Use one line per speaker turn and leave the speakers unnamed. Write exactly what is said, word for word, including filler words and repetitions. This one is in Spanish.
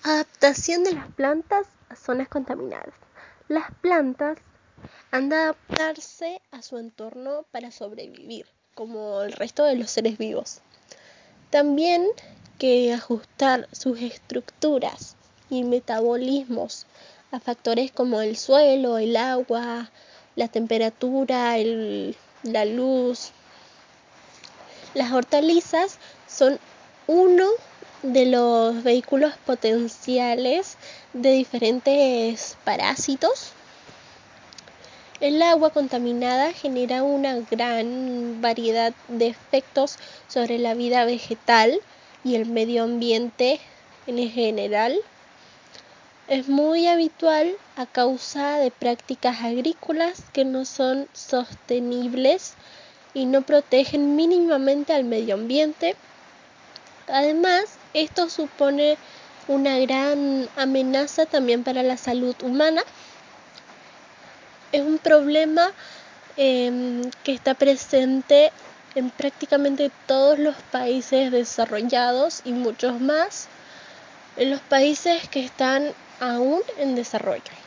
Adaptación de las plantas a zonas contaminadas. Las plantas han de adaptarse a su entorno para sobrevivir, como el resto de los seres vivos. También que ajustar sus estructuras y metabolismos a factores como el suelo, el agua, la temperatura, el, la luz. Las hortalizas son uno de los vehículos potenciales de diferentes parásitos. El agua contaminada genera una gran variedad de efectos sobre la vida vegetal y el medio ambiente en general. Es muy habitual a causa de prácticas agrícolas que no son sostenibles y no protegen mínimamente al medio ambiente. Además, esto supone una gran amenaza también para la salud humana. Es un problema eh, que está presente en prácticamente todos los países desarrollados y muchos más en los países que están aún en desarrollo.